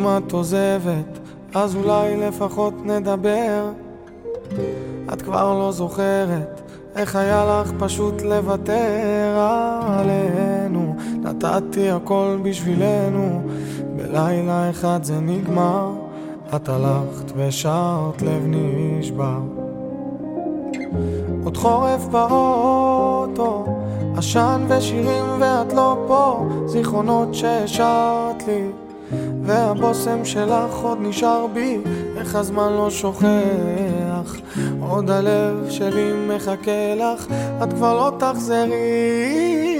אם את עוזבת, אז אולי לפחות נדבר. את כבר לא זוכרת איך היה לך פשוט לוותר עלינו. נתתי הכל בשבילנו, בלילה אחד זה נגמר. את הלכת ושרת לב נשבר. עוד חורף באוטו, עשן ושירים ואת לא פה, זיכרונות שהשארת לי והבוסם שלך עוד נשאר בי. איך הזמן לא שוכח, עוד הלב שלי מחכה לך. את כבר לא תחזרי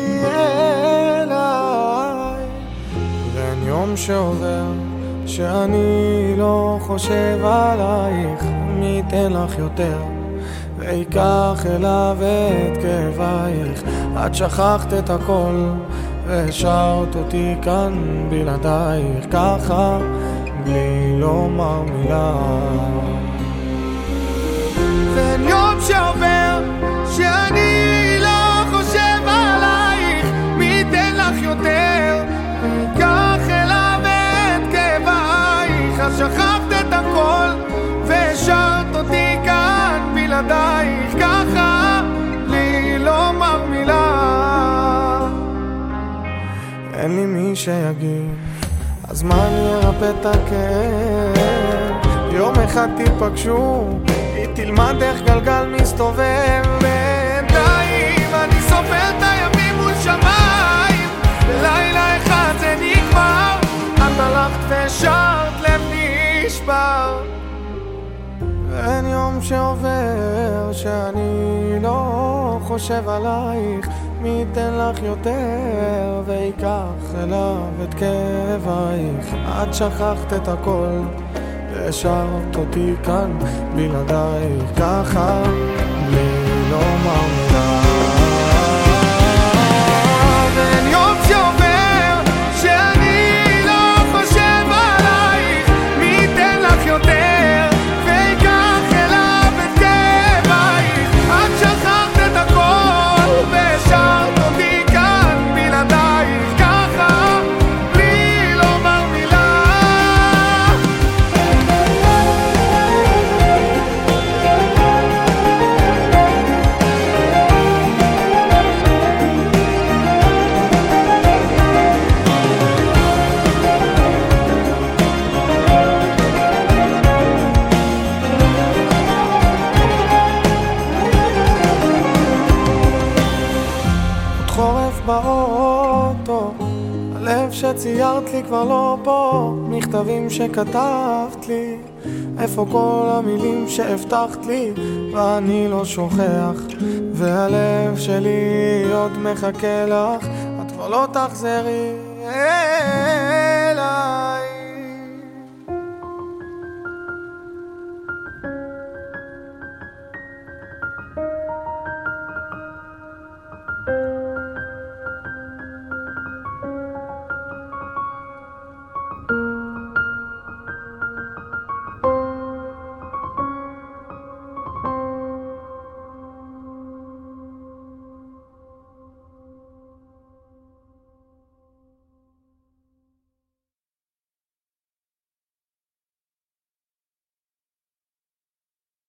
אליי, ואין יום שעובר שאני לא חושב עלייך. מי ייתן לך יותר ויקח אליו את כאבייך. את שכחת את הכל והשארת אותי כאן בלעדייך, ככה בלי לומר מילה. ואין יום שעובר שאני לא חושב עלייך. מי ייתן לך יותר ויקח אליו את כאבייך. את שכחת את הכל והשארת אותי כאן בלעדייך, ככה בלי לומר מילה. אין לי מי שיגיד, הזמן ירפא את הכאב. יום אחד תיפגשו, היא תלמד איך גלגל מסתובב. בינתיים אני סופר את הימים מול שמיים, בלילה אחד זה נגמר. את הלכת ושרת לב נשבר. אין יום שעובר שאני לא חושב עלייך. מי ייתן לך יותר ויקח אליו את כאבייך. את שכחת את הכל והשארת אותי כאן בלעדייך, ככה בלי לומר מילה. ואין יום שעובר שאני לא חושב עלייך. מי ייתן לך יותר ויקח אליו את כאבייך. את שכחת את הכל והשארת אותי כאן בלעדייך, ככה בלי לומר מילה. חורף באוטו, הלב שציירת לי כבר לא פה. מכתבים שכתבת לי, איפה כל המילים שהבטחת לי? ואני לא שוכח, והלב שלי עוד מחכה לך. את כבר לא תחזרי